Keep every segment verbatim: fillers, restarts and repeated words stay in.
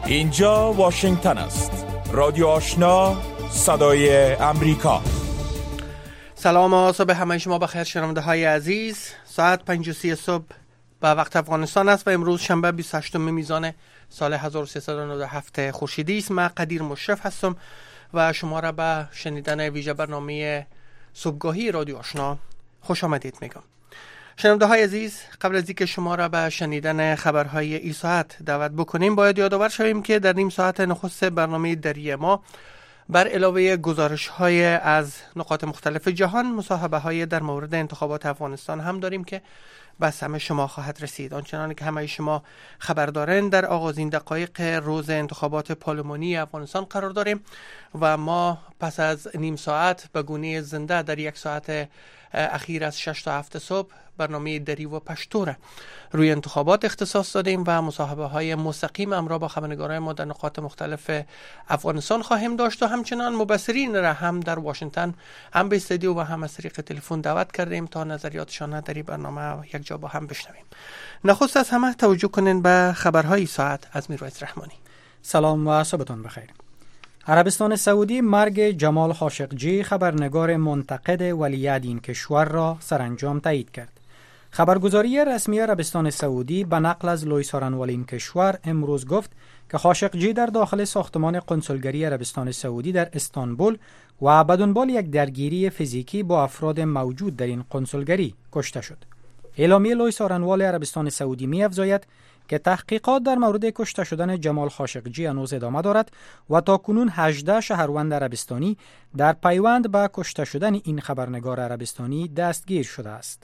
اینجا واشنگتن است. رادیو آشنا، صدای امریکا. سلام و صبح همه شما بخیر شنونده های عزیز. ساعت پنج و سی صبح به وقت افغانستان است و امروز شنبه بیست و هشتم میزان سال هزار و سیصد و نود و هفت خورشیدی است. من قدیر مشرف هستم و شما را به شنیدن ویژه برنامه صبحگاهی رادیو آشنا خوش آمدید میگم. شنونده های عزیز، قبل از اینکه شما را به شنیدن خبرهای این ساعت دعوت بکنیم، باید یادآور شویم که در نیم ساعت نخست برنامه دری ما بر علاوه گزارش های از نقاط مختلف جهان، مصاحبه های در مورد انتخابات افغانستان هم داریم که به سمع شما خواهد رسید. آنچنان که همه شما خبر دارین، در آغازین دقایق روز انتخابات پارلمانی افغانستان قرار داریم و ما پس از نیم ساعت به گونه زنده در یک ساعت اخیر از شش تا هفت صبح برنامه دری و پشتور روی انتخابات اختصاص دادیم و مصاحبه های مستقیم امرا با خبرنگاران ما در نقاط مختلف افغانستان خواهیم داشت و همچنان مبصرین را هم در واشنگتن هم به استودیو و هم از طریق تلفن دعوت کردیم تا نظریاتشان در این برنامه یک جا با هم بشنویم. نخست از همه توجه کنین به خبرهای ساعت از میرویس رحمانی. سلام و صبحتون بخیر. عربستان سعودی مرگ جمال خاشقجی، خبرنگار منتقد ولیعهد این کشور را سرانجام تایید کرد. خبرگزاری رسمی عربستان سعودی به نقل از لوئیس هارنوال این کشور امروز گفت که خاشقجی در داخل ساختمان قنسولگری عربستان سعودی در استانبول و به دنبال یک درگیری فیزیکی با افراد موجود در این قنسولگری کشته شد. اعلامیه لوئیس هارنوال عربستان سعودی می افزاید که تحقیقات در مورد کشته شدن جمال خاشقجی هنوز ادامه دارد و تاکنون هجده شهروند عربستانی در پیوند به کشته شدن این خبرنگار عربستانی دستگیر شده است.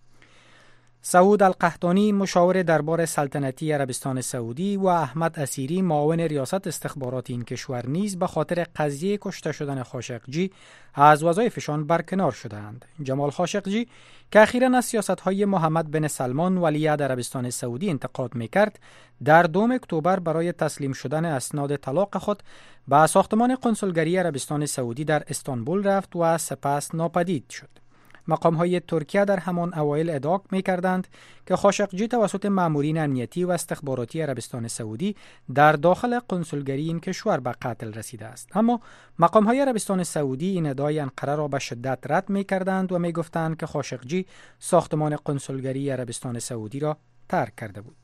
سعود القحطانی، مشاور دربار سلطنتی عربستان سعودی، و احمد اسیری، معاون ریاست استخبارات این کشور نیز به خاطر قضیه کشته شدن خاشقجی از وظایفشان برکنار شدند. جمال خاشقجی که اخیراً از سیاست‌های محمد بن سلمان ولیعهد عربستان سعودی انتقاد می‌کرد، در دوم اکتبر برای تسلیم شدن اسناد طلاق خود به ساختمان قنسولگری عربستان سعودی در استانبول رفت و سپس ناپدید شد. مقام‌های ترکیه در همان اوایل ادعا می‌کردند که خاشقجی توسط مامورین امنیتی و استخباراتی عربستان سعودی در داخل قنسولگری این کشور به قتل رسیده است. اما مقام‌های عربستان سعودی این ادعای انقره را به شدت رد می‌کردند و می‌گفتند که خاشقجی ساختمان قنسولگری عربستان سعودی را ترک کرده بود.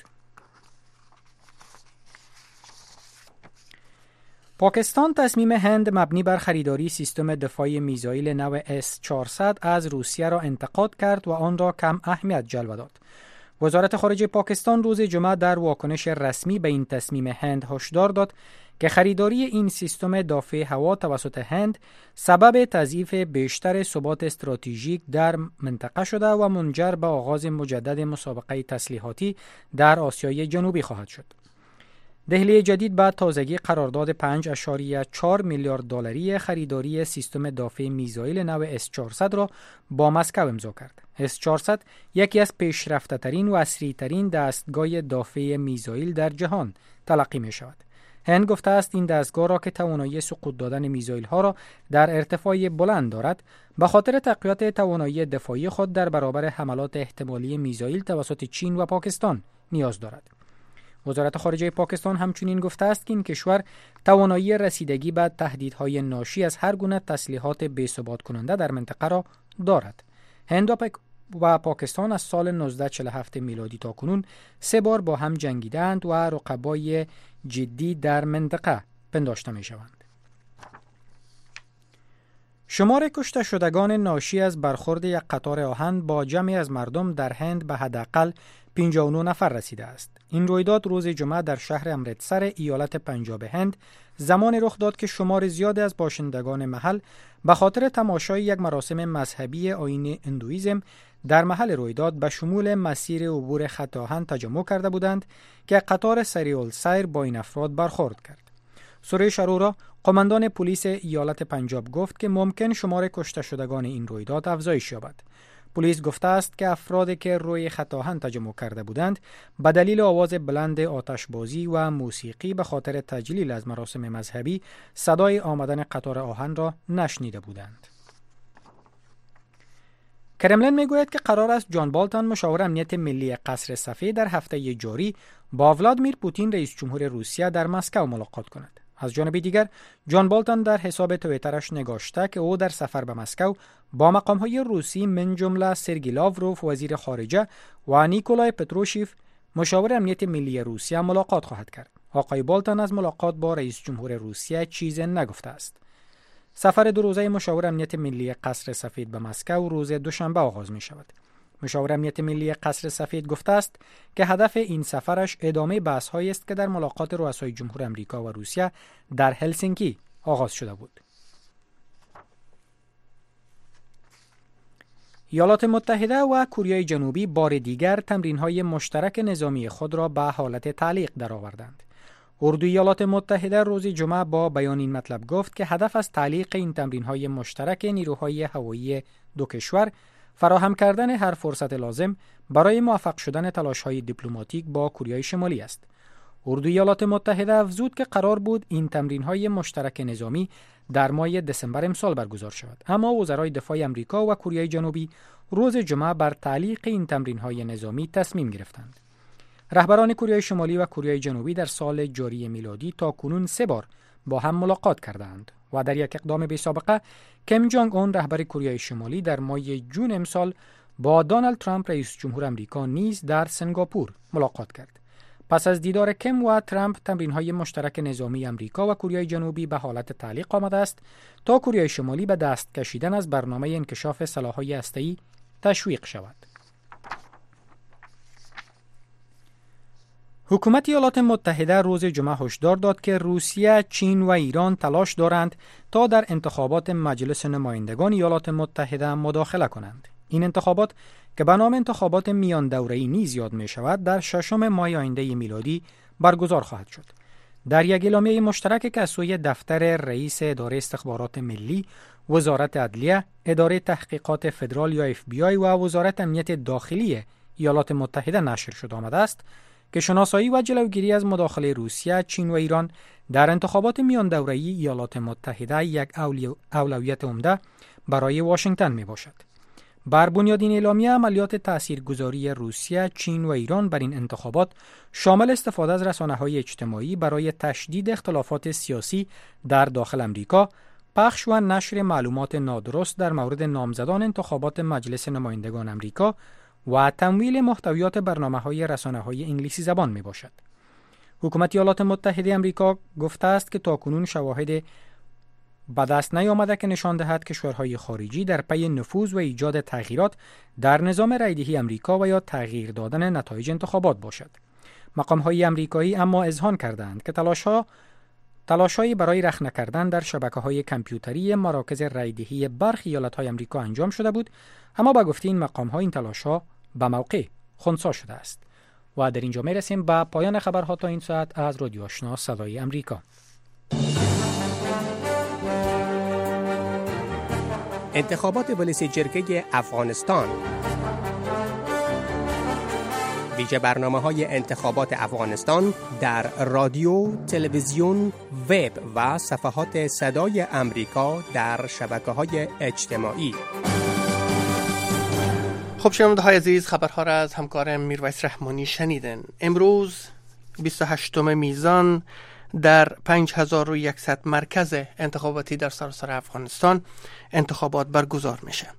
پاکستان تصمیم هند مبنی بر خریداری سیستم دفاعی میزایل نو اس چهارصد از روسیه را انتقاد کرد و آن را کم اهمیت جلوه داد. وزارت خارجه پاکستان روز جمعه در واکنش رسمی به این تصمیم هند هشدار داد که خریداری این سیستم دافع هوا توسط هند سبب تضعیف بیشتر ثبات استراتژیک در منطقه شده و منجر به آغاز مجدد مسابقه تسلیحاتی در آسیای جنوبی خواهد شد. دهلی جدید بعد تازگی قرارداد پنج ممیز چهار میلیارد دلاری خریداری سیستم دافع میزایل نو اس چهارصد را با مسکو امضا کرد. اس چهارصد یکی از پیشرفته‌ترین و عصری‌ترین دستگاه دافع میزایل در جهان تلقی می شود. هند گفته است این دستگاه را که توانایی سقوط دادن میزایل ها را در ارتفاع بلند دارد، به خاطر تقویت توانایی دفاعی خود در برابر حملات احتمالی میزایل توسط چین و پاکستان نیاز دارد. وزارت خارجه پاکستان همچنین گفته است که این کشور توانایی رسیدگی به تهدیدهای ناشی از هر گونه تسلیحات بی‌ثبات کننده در منطقه را دارد. هند و, پاک... و پاکستان از سال نوزده صد و چهل و هفت میلادی تا کنون سه بار با هم جنگیدند و رقبای جدی در منطقه پنداشته می شوند. شمار کشته شدگان ناشی از برخورد یک قطار آهن با جمعی از مردم در هند به حداقل پنجاه و نه نفر رسیده است. این رویداد روز جمعه در شهر امرتسر ایالت پنجاب هند زمان رخ داد که شمار زیادی از باشندگان محل به خاطر تماشای یک مراسم مذهبی آیین هندوئیسم در محل رویداد به شمول مسیر عبور خط آهن تجمع کرده بودند که قطار سریع السیر با این افراد برخورد کرد. سریش اروره، قماندان پلیس ایالت پنجاب، گفت که ممکن شمار کشته شدگان این رویداد افزایش یابد. پلیس گفته است که افرادی که روی خط آهن تجمع کرده بودند به دلیل آواز بلند آتشبازی و موسیقی به خاطر تجلیل از مراسم مذهبی صدای آمدن قطار آهن را نشنیده بودند. کرملین میگوید که قرار است جان بالتون، مشاور امنیت ملی قصر سفید، در هفته جاری با ولادیمیر پوتین رئیس جمهور روسیه در مسکو ملاقات کند. از جانب دیگر جان بولتون در حساب توییترش نگاشته که او در سفر به مسکو با مقام‌های روسی من جمله سرگئی لاوروف وزیر خارجه و نیکولای پتروشیف مشاور امنیت ملی روسیه ملاقات خواهد کرد. آقای بولتون از ملاقات با رئیس جمهور روسیه چیزی نگفته است. سفر دو روزه مشاور امنیت ملی قصر سفید به مسکو روز دوشنبه آغاز می شود. مشاور امنیت ملی قصر سفید گفته است که هدف این سفرش ادامه بحث‌هایی است که در ملاقات رؤسای جمهور آمریکا و روسیه در هلسینکی آغاز شده بود. ایالات متحده و کره جنوبی بار دیگر تمرین‌های مشترک نظامی خود را به حالت تعلیق درآوردند. اردوی ایالات متحده روز جمعه با بیان این مطلب گفت که هدف از تعلیق این تمرین‌های مشترک نیروهای هوایی دو کشور فراهم کردن هر فرصت لازم برای موفق شدن تلاش‌های دیپلماتیک با کره شمالی است. اردوی ایالات متحده افزود که قرار بود این تمرین‌های مشترک نظامی در ماه دسامبر امسال برگزار شود، اما وزرای دفاع آمریکا و کره جنوبی روز جمعه بر تعلیق این تمرین‌های نظامی تصمیم گرفتند. رهبران کره شمالی و کره جنوبی در سال جاری میلادی تا کنون سه بار با هم ملاقات کردند و در یک اقدام بی‌سابقه کیم جونگ اون رهبر کره شمالی در ماه جون امسال با دونالد ترامپ رئیس جمهور آمریکا نیز در سنگاپور ملاقات کرد. پس از دیدار کیم و ترامپ تمرین‌های مشترک نظامی آمریکا و کره جنوبی به حالت تعلیق آمده است تا کره شمالی به دست کشیدن از برنامه انکشاف سلاح‌های هسته‌ای تشویق شود. حکومت ایالات متحده روز جمعه هشدار داد که روسیه، چین و ایران تلاش دارند تا در انتخابات مجلس نمایندگان ایالات متحده مداخله کنند. این انتخابات که به نام انتخابات میان دوره‌ای نیز یاد می شود در ششم ماه آینده میلادی برگزار خواهد شد. در یک اعلامیه مشترک که از سوی دفتر رئیس اداره استخبارات ملی، وزارت عدلیه، اداره تحقیقات فدرال یا اف بی آی و وزارت امنیت داخلی ایالات متحده نشر شده آمده است که شناسایی و جلوگیری از مداخله روسیه، چین و ایران در انتخابات میان دوره‌ای ایالات متحده یک اولویت عمده برای واشنگتن می باشد. بر بنیاد این اعلامیه عملیات تاثیرگذاری روسیه، چین و ایران بر این انتخابات شامل استفاده از رسانه‌های اجتماعی برای تشدید اختلافات سیاسی در داخل امریکا، پخش و نشر معلومات نادرست در مورد نامزدان انتخابات مجلس نمایندگان امریکا و تمویل محتویات برنامه‌های رسانه‌های انگلیسی زبان میباشد. حکومت ایالات متحده امریکا گفته است که تاکنون شواهد به دست نیامده که نشان دهد کشورهای خارجی در پی نفوذ و ایجاد تغییرات در نظام رایدهی امریکا و یا تغییر دادن نتایج انتخابات باشد. مقام‌های امریکایی اما اذعان کردند که تلاش‌ها تلاش‌هایی برای رخنه کردن در شبکه‌های کامپیوتری مراکز رایدهی برخی ایالت‌های امریکا انجام شده بود، اما با گفته این مقام‌ها این تلاش‌ها به موقع خنثی شده است. و در اینجا میرسیم به پایان خبرها تا این ساعت از رادیو آشنا صدای امریکا. انتخابات ولس جرگه افغانستان، ویژه برنامه‌های انتخابات افغانستان در رادیو، تلویزیون، وب و صفحات صدای امریکا در شبکه‌های اجتماعی. خب شنونده های عزیز، خبرها را از همکارم میرویس رحمانی شنیدن. امروز بیست و هشتم میزان در پنج هزار و صد مرکز انتخاباتی در سراسر افغانستان انتخابات برگزار میشه.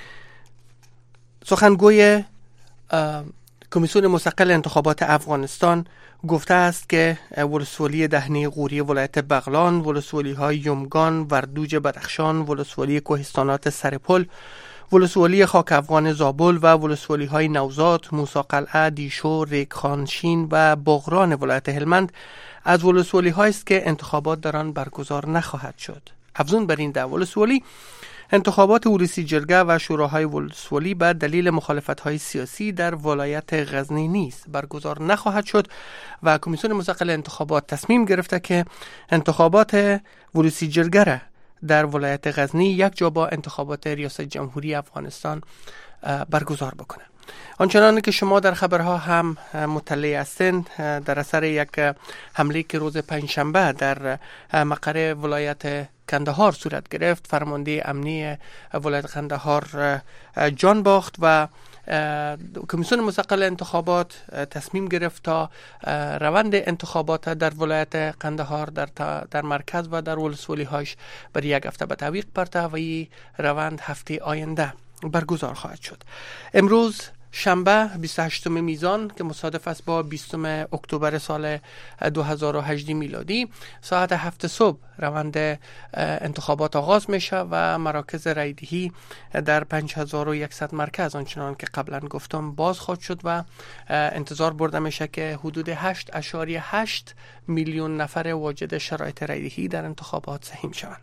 سخنگوی کمیسیون مستقل انتخابات افغانستان گفته است که ولسوالی دهنه غوری ولایت بغلان، ولسوالی های یمگان، وردوج بدخشان، ولسوالی کوهستانات سرپل، ولسوالی خاک افغان زابل و ولسوالی های نوزاد، موسی قلعه، دیشو، ریگخانشین و بغران ولایت هلمند از ولسوالی هایی است که انتخابات در آن برگزار نخواهد شد. افزون بر این ده ولسوالی انتخابات ولسی جرگه و شوراهای ولسوالی به دلیل مخالفت‌های سیاسی در ولایت غزنی نیز برگزار نخواهد شد و کمیسیون مستقل انتخابات تصمیم گرفته که انتخابات ولسی جرگه را در ولایت غزنی یک جا با انتخابات ریاست جمهوری افغانستان برگزار بکنه. آنچنان که شما در خبرها هم مطلع هستند، در اثر یک حمله که روز پنجشنبه در مقر ولایت کندهار صورت گرفت، فرمانده امنی ولایت کندهار جان باخت و کمیسیون مستقل انتخابات تصمیم گرفت تا روند انتخابات در ولایت قندهار در در مرکز و در ولسوالی هاش برای یک هفته به تعویق برده و این روند هفته آینده برگزار خواهد شد. امروز شنبه بیست و هشتم میزان که مصادف است با بیستم اکتبر سال دو هزار و هجده میلادی ساعت هفت صبح روند انتخابات آغاز میشه و مراکز رایدهی در پنج هزار و صد مرکز آنچنان که قبلا گفتم باز خواهد شد و انتظار برده میشه که حدود هشت اشاریه هشت میلیون نفر واجد شرایط رایدهی در انتخابات سهیم شوند.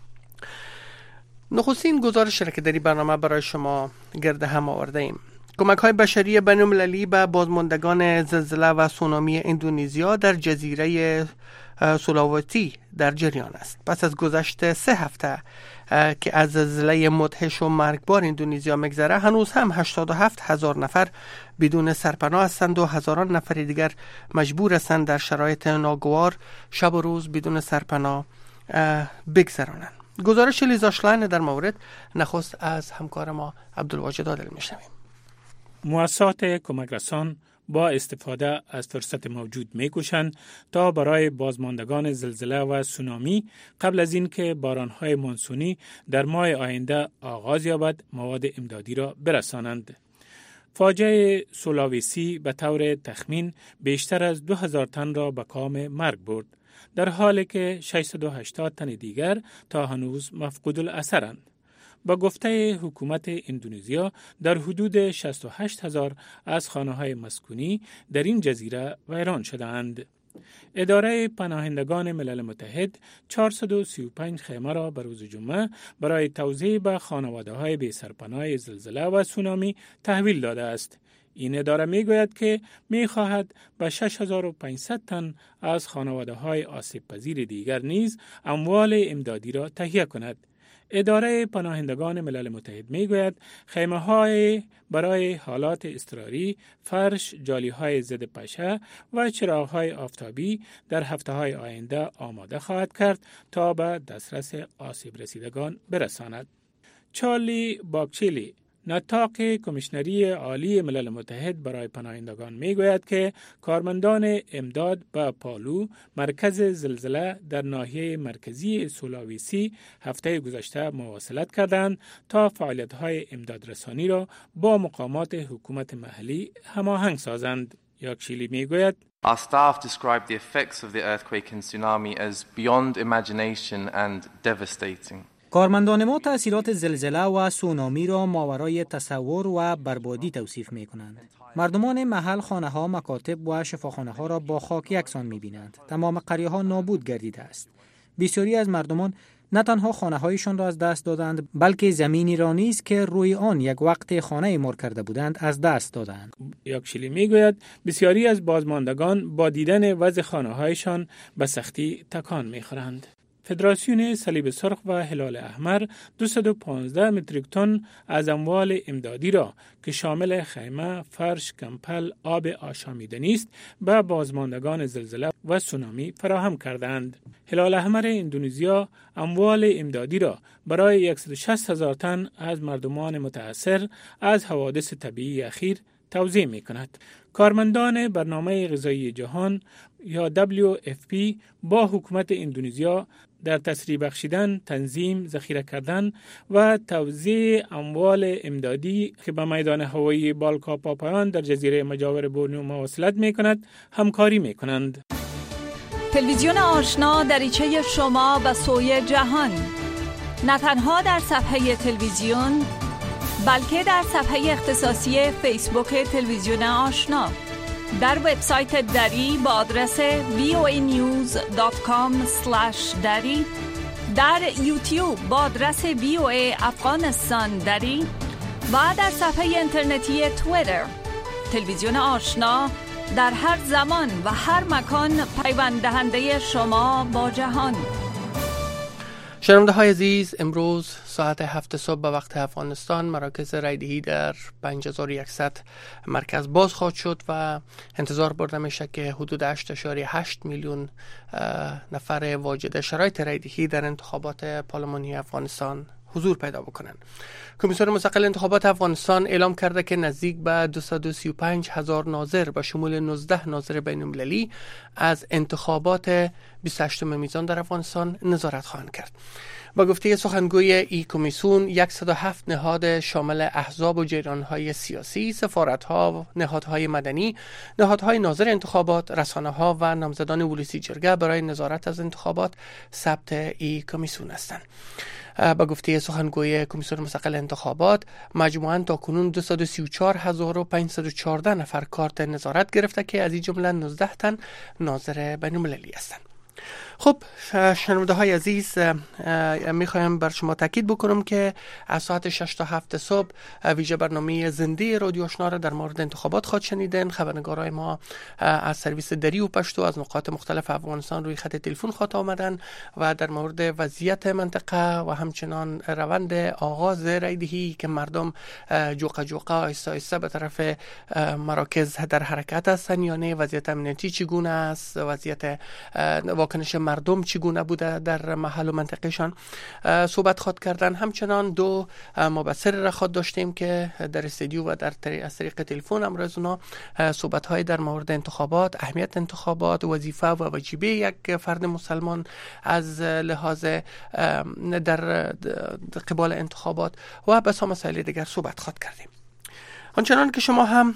نخستین گزارش را که در این برنامه برای شما گرد هم آورده ایم. کمک های بشری بین‌المللی به بازماندگان زلزله و سونامی اندونزیا در جزیره سولاواتی در جریان است. پس از گذشت سه هفته که از زلزله مدهش و مرگبار اندونزیا مگذره، هنوز هم هشتاد و هفت هزار نفر بدون سرپناه هستند و هزاران نفر دیگر مجبور هستند در شرایط ناگوار شب و روز بدون سرپناه بگذرانند. گزارش لیزا شلاین در مورد نخست از همکار ما عبدالواجد عادل میشنویم. مؤسسات کمک رسان با استفاده از فرصت موجود می‌کوشند تا برای بازماندگان زلزله و سونامی قبل از اینکه باران‌های مانسونی در ماه آینده آغاز یابد مواد امدادی را برسانند. فاجعه سولاویسی به طور تخمین بیشتر از دو هزار تن را به کام مرگ برد، در حالی که ششصد و هشتاد تن دیگر تا هنوز مفقود الاثرند. با گفته حکومت اندونزیا در حدود شصت و هشت هزار از خانه‌های مسکونی در این جزیره ویران شدند. اداره پناهندگان ملل متحد چهارصد و سی و پنج خیمه را به روز جمعه برای توزیع به خانواده‌های بی سرپناه زلزله و سونامی تحویل داده است. این اداره می گوید که می خواهد به شش هزار و پانصد تن از خانواده‌های آسیب پذیر دیگر نیز اموال امدادی را تهیه کند. اداره پناهندگان ملل متحد می گوید خیمه های برای حالات اضطراری، فرش، جالی های ضد پشه و چراغ های آفتابی در هفته های آینده آماده خواهد کرد تا به دسترس آسیب رسیدگان برساند. چارلی باکچیلی، نطاق کمیشنری عالی ملل متحد برای پناهندگان می گوید که کارمندان امداد به پالو، مرکز زلزله در ناحیه مرکزی سولاویسی، هفته گذشته مواصلت کردند تا فعالیت‌های امدادرسانی را با مقامات حکومت محلی هماهنگ سازند. یاکشیلی می گوید Our staff described the effects of the earthquake and tsunami as beyond imagination and devastating. کارمندان ما تأثیرات زلزله و سونامی را ماورای تصور و بربادی توصیف می کنند. مردمان محل خانه ها، مکاتب و شفاخانه ها را با خاک یکسان می بینند. تمام قریه ها نابود گردیده است. بسیاری از مردمان نه تنها خانه هایشان را از دست دادند، بلکه زمینی را نیز که روی آن یک وقت خانه مر کرده بودند از دست دادند. یاکشیلی می گوید بسیاری از بازماندگان با دیدن وضع خانه هایشان به سختی تکان می خورند. فدراسیون صلیب سرخ و هلال احمر دویست و پانزده متریک تن از اموال امدادی را که شامل خیمه، فرش، کمپل، آب آشامیدنی است به بازماندگان زلزله و سونامی فراهم کردند. هلال احمر اندونزیا اموال امدادی را برای صد و شصت هزار تن از مردمان متاثر از حوادث طبیعی اخیر توزیع می کند. کارمندان برنامه غذایی جهان یا دبلیو اف پی با حکومت اندونزیا در تسریع بخشیدن، تنظیم، ذخیره کردن و توزیع اموال امدادی که به میدان هوایی بالکا پاپایان در جزیره مجاور بورنئو مواصلت می کند، همکاری می کنند. تلویزیون آشنا دریچه شما به سوی جهان، نه تنها در صفحه تلویزیون بلکه در صفحه اختصاصی فیسبوک تلویزیون آشنا، در وبسایت دری با آدرس وی او ای نیوز دات کام اسلش دری، در یوتیوب با آدرس وی او ای افغانستان دری و در صفحه اینترنتی توییتر. تلویزیون آشنا در هر زمان و هر مکان پیوند دهنده شما با جهان. شنونده های عزیز، امروز ساعت هفت صبح به وقت افغانستان مراکز رایدهی در پنج هزار و صد مرکز باز خواهد شد و انتظار برده میشه که حدود هشت اشاریه هشت میلیون نفر واجد شرایط رایدهی در انتخابات پارلمانی افغانستان حضور پیدا بکنند. کمیسیون مستقل انتخابات افغانستان اعلام کرده که نزدیک به دویست و سی و پنج هزار ناظر به شمول نوزده ناظر بین المللی از انتخابات بیست و هشتم میزان در افغانستان نظارت خواهند کرد. با گفته سخنگوی ای کمیسیون، صد و هفت نهاد شامل احزاب و جریان‌های سیاسی، سفارت‌ها، نهادهای مدنی، نهادهای ناظر انتخابات، رسانه‌ها و نامزدان ولسی جرگه برای نظارت از انتخابات ثبت ای کمیسیون هستند. با گفته سخنگوی کمیسیون مستقل انتخابات، مجموعاً تاکنون دویست و سی و چهار هزار و پانصد و چهارده نفر کارت نظارت گرفته که از این جمله نوزده تن ناظر بین المللی هستند. خب شنونده های عزیز، میخوایم بر شما تاکید بکنم که از ساعت شش تا هفت صبح ویژه برنامه زنده رادیو آشنا را در مورد انتخابات خواهد شنیدن. خبرنگارای ما از سرویس دری و پشتو از نقاط مختلف افغانستان روی خط تلفن خواهد آمدن و در مورد وضعیت منطقه و همچنان روند آغاز رایدهی که مردم جوقا جوقا آیسته آیسته به طرف مراکز در حرکت هستند یا نه، وضعیت امنیتی چگونه است، وضعیت واکنش مردم چگونه بوده در محل و منطقهشان صحبت خواهد کردن. همچنان دو مبصر را خواهد داشتیم که در استودیو و در از طریق تلفن امروز اونا صحبت های در مورد انتخابات، اهمیت انتخابات، وظیفه و واجبه یک فرد مسلمان از لحاظ در قبال انتخابات و بسیار مسائل دیگر صحبت خواهد کردیم. آنچنان که شما هم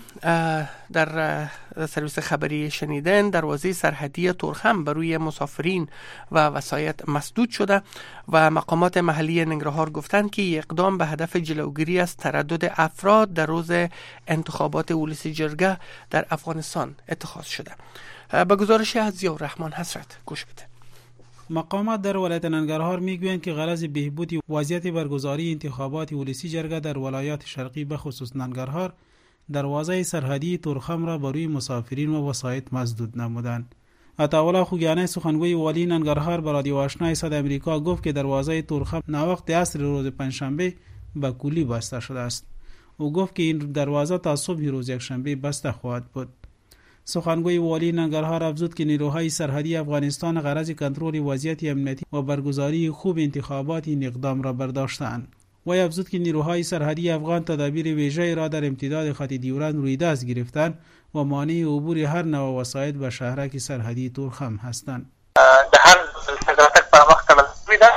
در سرویس خبری شنیدن، دروازه سرحدی تورخم بر روی مسافرین و وسایط مسدود شده و مقامات محلی ننگرهار گفتند که اقدام به هدف جلوگیری از تردد افراد در روز انتخابات ولسی جرگه در افغانستان اتخاذ شده. به گزارش از ضیاءالرحمن حسرت گوش بده. مقامات در ولایت ننگرهار میگویند که غرض بهبود وضعیت برگزاری انتخابات ولسی جرگه در ولایات شرقی به خصوص ننگرهار دروازه سرحدی تورخم را بر روی مسافرین و وسایط مسدود نمودند. عطاالله خوگیانی سخنگوی والی ننگرهار به رادیو آشنا صدای امریکا گفت که دروازه تورخم ناوقت عصر روز پنجشنبه به کلی بسته شده است. او گفت که این دروازه تا صبح روز یکشنبه بسته خواهد بود. سخنگوی والی ننگرهار افزود که نیروهای سرحدی افغانستان غرض کنترل وضعیت امنیتی و برگزاری خوب انتخابات این اقدام را برداشتند. و افزود که نیروهای سرحدی افغان تدابیر ویژه‌ای را در امتداد خط دیورند روی دست گرفتند و مانع عبور هر نوع وسایط به شهرک سرحدی تورخم هستند. در هر سرحد پر وخت مسدود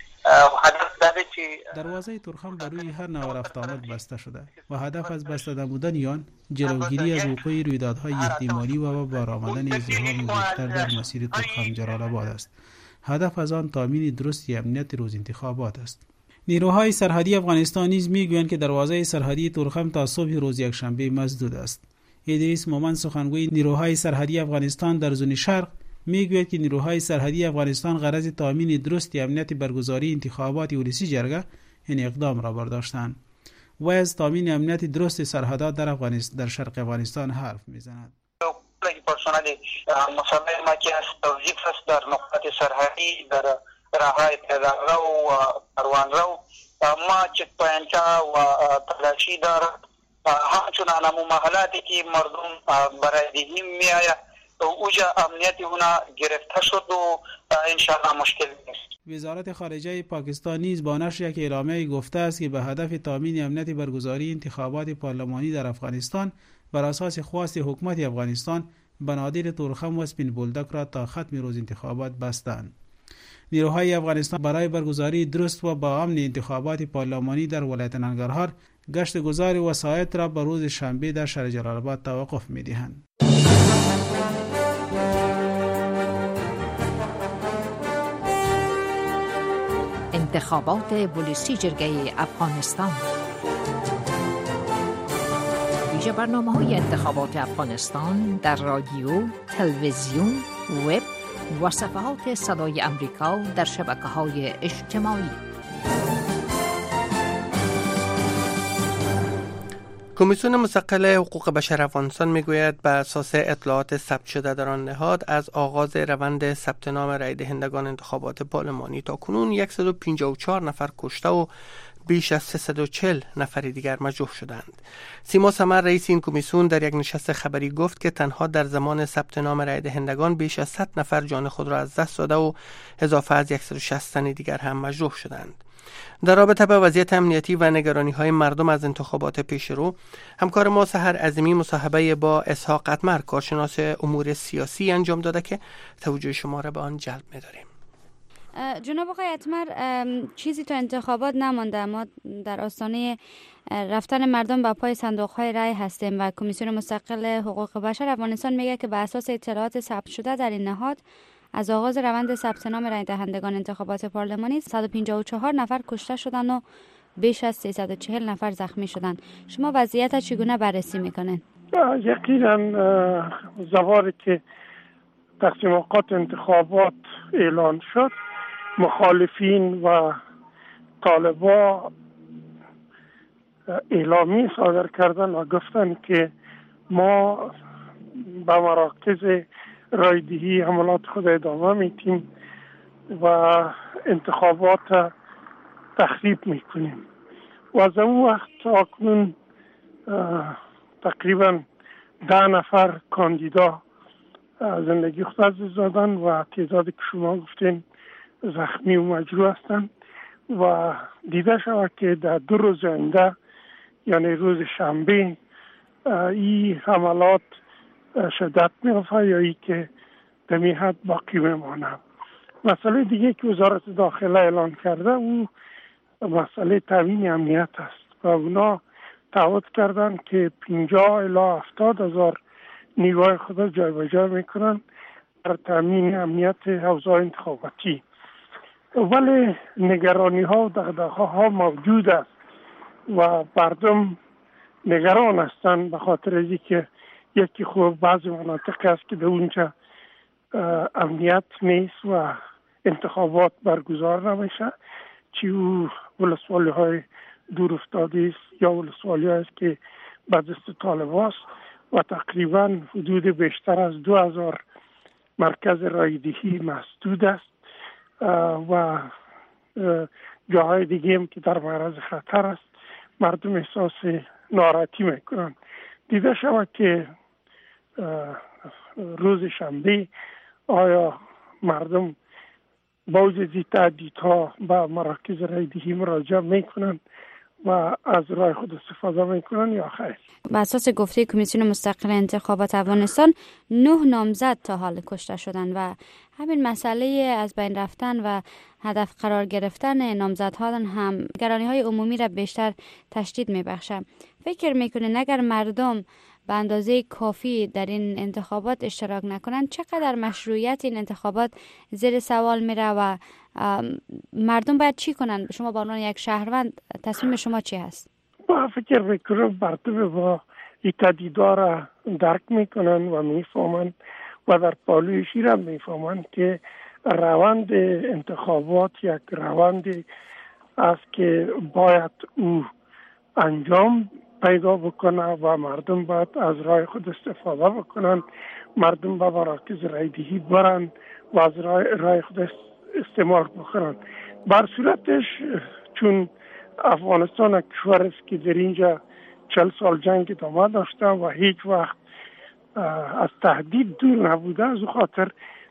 هدف داره که دروازه تورخم بر روی هر نوع رفت آمد بسته شده و هدف از بسته نمودن آن جلوگیری از وقوع رویدادهای احتمالی و برآمدن ازدحام بیشتر در مسیر تورخم جلال آباد است. هدف از آن تامین درستی امنیت روز انتخابات است. نیروهای سرحدی افغانستان نیز میگویند که دروازه سرحدی تورخم تا صبح روز یکشنبه مسدود است. ادریس مومن سخنگوی نیروهای سرحدی افغانستان در زون شرق میگوید که نیروهای سرحدی افغانستان غرض تامین درستی امنیت برگزاری انتخابات ولسی جرگه این اقدام را برداشتند و از تامین امنیت درست سرحدات در افغانستان در شرق افغانستان حرف میزند. پرسنل مسلح که از توظیف است در نقاط سرحدی در راههای پیدارو و پروانرو ما چک پوینت‌ها و تلاشی دارد. همچنان همون محلاتی که مردم برای دیدیم میآید اوجا امنیت اونا گرفته شد و انشاءالله مشکل نیست. وزارت خارجه پاکستان نیز با نشر یک اعلامیه گفته است که به هدف تامین امنیت برگزاری انتخابات پارلمانی در افغانستان بر اساس خواست حکومت افغانستان بنادر تورخم و سپین بولدک را تا ختم روز انتخابات بستند. نیروهای افغانستان برای برگزاری درست و با امن انتخابات پارلمانی در ولایت ننگرهار گشت گذار وسایط را به روز شنبه در شهر جلال آباد توقف می‌دهند. انتخابات ولسی جرگه افغانستان. ویژه برنامه‌های انتخابات افغانستان در رادیو، تلویزیون، وب و صفحات صدای امریکا در شبکه‌های اجتماعی. کمیسیون مستقل حقوق بشر افغانستان میگوید بر اساس اطلاعات ثبت شده در آن نهاد از آغاز روند ثبت نام رای دهندگان انتخابات پارلمانی تا کنون صد و پنجاه و چهار نفر کشته و بیش از سیصد و چهل نفر دیگر مجروح شدند. سیما سمر رئیس این کمیسیون در یک نشست خبری گفت که تنها در زمان ثبت نام رای دهندگان بیش از صد نفر جان خود را از دست داده و اضافه از صد و شصت تن دیگر هم مجروح شدند. در رابطه با وضعیت امنیتی و نگرانی های مردم از انتخابات پیش رو، همکار ما سحر عظیمی مصاحبه با اسحاق قطمر کارشناس امور سیاسی انجام داده که توجه شما را به آن جلب می‌داریم. جناب آقای قطمر، چیزی تا انتخابات نمانده، ما در آستانه رفتن مردم به پای صندوق‌های رای هستیم و کمیسیون مستقل حقوق بشر افغانستان میگه که به اساس اطلاعات ثبت شده در این نهاد از آغاز روند ثبت نام رای دهندگان انتخابات پارلمانی صد و پنجاه و چهار نفر کشته شدند و بیش از سیصد و چهل نفر زخمی شدند. شما وضعیت چگونه بررسی میکنین؟ یقینا زواری که تقسیم اوقات انتخابات اعلان شد، مخالفین و طالبا اعلامی صادر کردن و گفتن که ما به مراکز رایدهی حملات خود ادامه میتیم و انتخابات تخریب میکنیم. و از اون وقت تا اکنون تقریبا ده نفر کاندیدا زندگی خود از دست دادن و تعدادی که شما گفتین زخمی و مجروح هستند و دیده شود که در دو روز آینده یعنی روز شنبه این حملات شدت می‌یابد یا ای که در این حد باقی میمانه. مسئله دیگه که وزارت داخله اعلان کرده او مسئله تامین امنیت است و اونا تعهد کردن که پنجاه الی هفتاد هزار نیروی خود جای به جای میکنن در تامین امنیت اوضاع انتخاباتی. ولی نگرانی ها و دغدغه ها موجود است و مردم نگران هستند به خاطر از اینکه یکی خوب بعضی مناطق است که در اونجا امنیت نیست و انتخابات برگزار نمیشه، چی او ولسوالی های دور افتاده است یا ولسوالی است که به دست طالب است و تقریبا حدود بیشتر از دو هزار مرکز رایدهی مسدود است و جاهای دیگه هم که در معرض خطر است. مردم احساس ناراحتی میکنن. دیده شود که روز شنبه آیا مردم با وجود تهدیدها به مراکز رایدهی مراجعه میکنن و از رای خود استفاده میکنن یا خیر؟ بر اساس گفته کمیسیون مستقل انتخابات افغانستان نه نامزد تا حال کشته شدن و همین مسئله از بین رفتن و هدف قرار گرفتن نامزدها هم نگرانی های عمومی را بیشتر تشدید میبخشه. فکر میکنین اگر مردم به اندازه کافی در این انتخابات اشتراک نکنند چقدر مشروعیت این انتخابات زیر سوال میره و مردم باید چی کنن؟ شما به عنوان یک شهروند تصمیم شما چی هست؟ با فکر میکنم مردم با این تهدیدها را درک میکنن و میفهمن و در پالویشی را میفهمن که روند انتخابات یک روند است که باید او انجام پیدا بکنه و مردم باید از رای خود استفاده بکنن. مردم به مراکز رایدهی برن و از رای, رای خود استعمال بکنن. بر صورتش چون افغانستان یک کشور است که در اینجا چل سال جنگ ادامه داشته و هیچ وقت از تهدید دور نبوده، از خاطر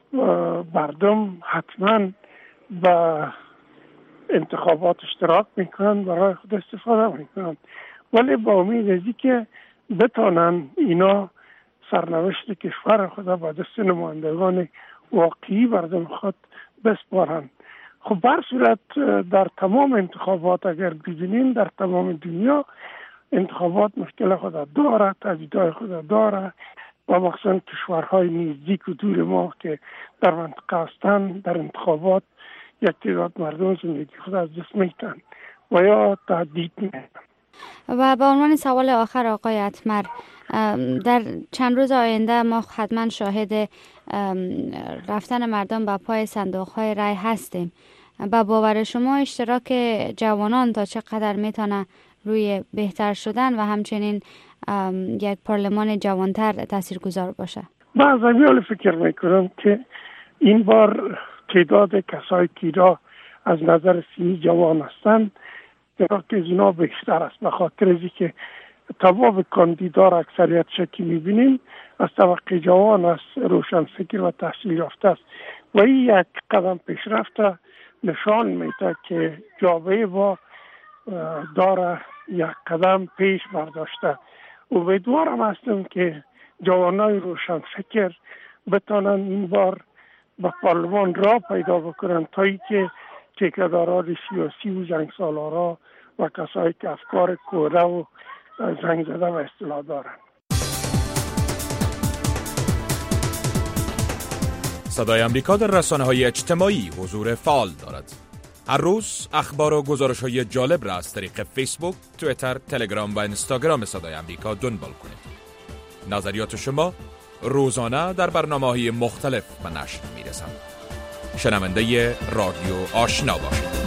مردم حتما به انتخابات اشتراک میکنن، برای خود استفاده میکنن. ولی با امید ازی که بتانن اینا سرنوشت کشور خود با دست نمایندگان واقعی مردم خود بسپارن. خب بر صورت در تمام انتخابات اگر ببینیم در تمام دنیا انتخابات مشکل خود داره، تهدیدهای خود داره و مخصوصا کشورهای نزدیک و دور ما که در منطقه هستند در انتخابات یک تعداد مردم زندگی خود از دست میتن و یا تهدید میکنن. و به عنوان سوال آخر آقای قطمر، در چند روز آینده ما حتما شاهد رفتن مردم به پای صندوق‌های رای هستیم. با باور شما اشتراک جوانان تا چقدر میتونه روی بهتر شدن و همچنین یک پارلمان جوانتر تاثیرگذار باشه؟ من از امیال فکر میکنم که این بار تعداد کسایی که را از نظر سنی جوان هستند اشتراک از اینا بیشتر است، به خاطر از اینکه تمام کاندیدا را اکثریت شکی میبینیم از طبقه جوان است، روشن فکر و تحصیل یافته است و این یک قدم پیشرفت نشان میده که جامعه ما داره یک قدم پیش برداشته. امیدوارم هستم که جوانای روشن فکر بتانن این بار به پارلمان را پیدا بکنن تا اینکه ټیکه‌داران سیاسی و جنگ سالارا و کسایی که افکار کوره و زنگ زده و اصطلاح دارن. صدای آمریکا در رسانه‌های اجتماعی حضور فعال دارد. هر روز اخبار و گزارش‌های جالب را از طریق فیسبوک، توییتر، تلگرام و اینستاگرام صدای آمریکا دنبال کنید. نظریات شما روزانه در برنامه‌های مختلف به نشر می‌رسند. شنونده رادیو آشنا باشید.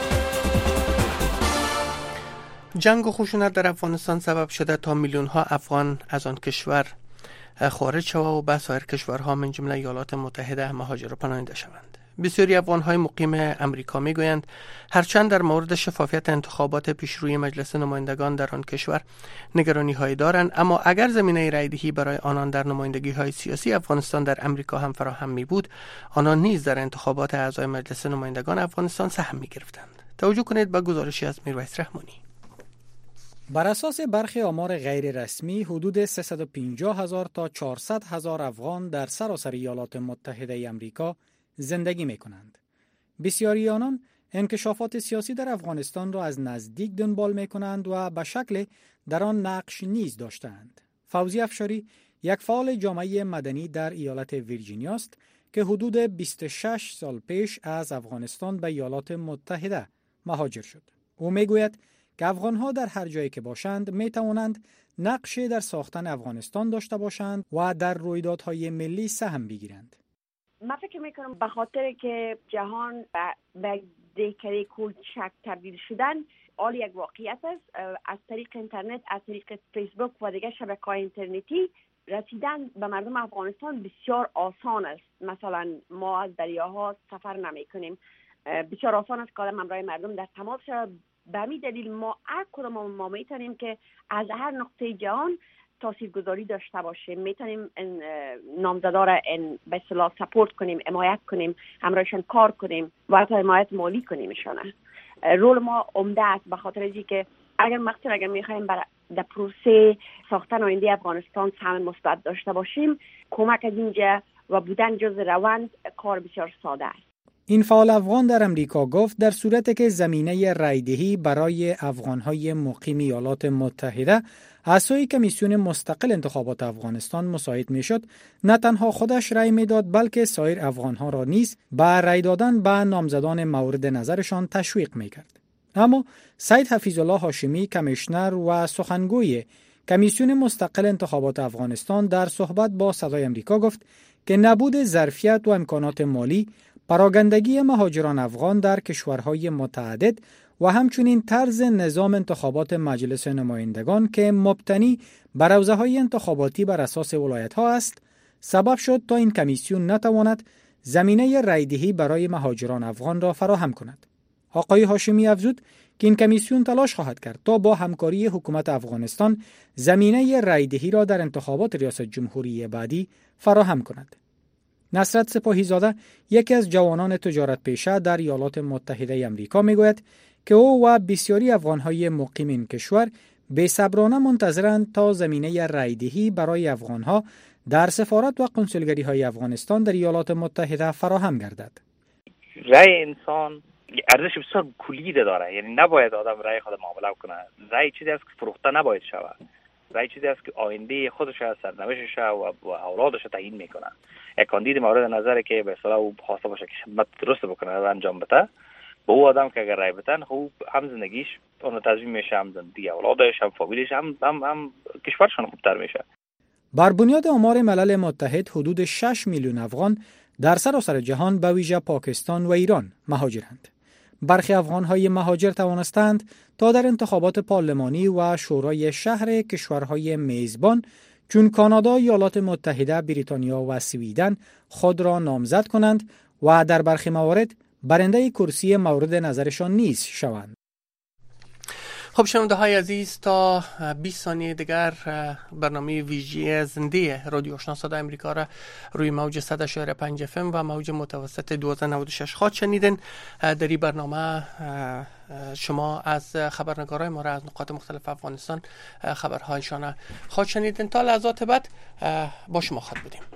جنگ و خشونت در افغانستان سبب شده تا میلیون‌ها افغان از آن کشور خارج شوند و به سایر کشورها من جمله ایالات متحده مهاجر و پناهنده شوند. بسیاری افغان‌های مقیم امریکا می‌گویند هرچند در مورد شفافیت انتخابات پیشروی مجلس نمایندگان در آن کشور نگرانی‌هایی دارند، اما اگر زمینه رایدهی برای آنان در نمایندگی‌های سیاسی افغانستان در امریکا هم فراهم می‌بود، آنان نیز در انتخابات اعضای مجلس نمایندگان افغانستان سهم می‌گرفتند. توجه کنید به گزارشی از میرویس رحمانی. بر اساس برخی آمار غیر رسمی، حدود سیصد و پنجاه هزار تا چهارصد هزار افغان در سراسر ایالات متحده آمریکا زندگی می کنند. بسیاری آنان انکشافات سیاسی در افغانستان را از نزدیک دنبال می کنند و به شکل در آن نقش نیز داشتند. فوزی افشاری یک فعال جامعه مدنی در ایالت ویرجینیا است که حدود بیست و شش سال پیش از افغانستان به ایالات متحده مهاجر شد. او می گوید که افغان‌ها در هر جایی که باشند می توانند نقشی در ساختن افغانستان داشته باشند و در رویدادهای ملی سهم بگیرند. من فکر میکنم به خاطر که جهان به دهکده کوچک تبدیل شدن آل یک واقعیت است. از طریق اینترنت، از طریق فیسبوک و دیگر شبکه‌های اینترنتی رسیدن به مردم افغانستان بسیار آسان است. مثلا ما از دریاها سفر نمی کنیم، بسیار آسان است که آدم همراه مردم در تماس شود. به همین دلیل ما هر کدام ما میتونیم که از هر نقطه جهان تاثیرگذاری داشته باشیم، میتونیم نامزدا را به اصطلاح سپورت کنیم، حمایت کنیم، همراهشان کار کنیم و حتی حمایت مالی کنیم. ایشان رول ما عمده است، به خاطر اینکه که اگر مقصد اگر میخوایم در پروسه ساختن آینده افغانستان سهم مثبت داشته باشیم، کمک از اینجا و بودن جزء روند کار بسیار ساده است. این فعال افغان در امریکا گفت در صورتی که زمینه رایدهی برای افغان‌های مقیم ایالات متحده اعضای کمیسیون مستقل انتخابات افغانستان مساعد میشد، نه تنها خودش رای میداد بلکه سایر افغان‌ها را نیز به رای دادن به نامزدان مورد نظرشان تشویق میکرد. اما سید حفیظالله هاشمی، کمیشنر و سخنگوی کمیسیون مستقل انتخابات افغانستان، در صحبت با صدای آمریکا گفت که نبود ظرفیت و امکانات مالی، پراگندگی مهاجران افغان در کشورهای متعدد و همچنین طرز نظام انتخابات مجلس نمایندگان که مبتنی بر حوزه‌های انتخاباتی بر اساس ولایت‌ها است، سبب شد تا این کمیسیون نتواند زمینه رایدهی برای مهاجران افغان را فراهم کند. آقای هاشمی افزود که این کمیسیون تلاش خواهد کرد تا با همکاری حکومت افغانستان زمینه رایدهی را در انتخابات ریاست جمهوری بعدی فراهم کند. نصرت سپاهی زاده، یکی از جوانان تجارت پیشه در ایالات متحده آمریکا، میگوید که او و بسیاری افغان‌های مقیم این کشور بی‌صبرانه منتظرند تا زمینه رایدهی برای افغان‌ها در سفارت و کنسولگری‌های افغانستان در ایالات متحده فراهم گردد. رای انسان ارزش بسیار کلی داره، یعنی نباید آدم رای خود معامله کنه. رای چیزی است که فروخته نباید شود. رای چیزی است که آینده خودش، سرنوشتش و اولادش تعیین میکنه. یک کاندید مورد نظر که به اصطلاح او خواسته باشه که خدمت درست بکنه و انجام بده، به او آدم که اگر رای بدن، خوب هم زندگیش اون تضمین میشه، هم زندگی اولادش، هم فامیلش، هم هم, هم کشورشون خوبتر میشه. بر بنیاد آمار ملل متحد، حدود شش میلیون افغان در سراسر جهان به ویژه پاکستان و ایران مهاجرند. برخی افغان‌های مهاجر توانستند تا در انتخابات پارلمانی و شورای شهر کشورهای میزبان چون کانادا، ایالات متحده، بریتانیا و سویدن خود را نامزد کنند و در برخی موارد برنده کرسی مورد نظرشان نیز شوند. خب شنونده های عزیز، تا بیست ثانیه دیگر برنامه ویژه زنده رادیو آشنا صدای امریکا را روی موج صد و شش و پنج اف ام و موج متوسط دویست و نود و شش خواهد شنیدین. در این برنامه شما از خبرنگارای ما را از نقاط مختلف افغانستان خبرهایشان خواهد شنیدین. تا لحظات بعد با شما خواهد بودیم.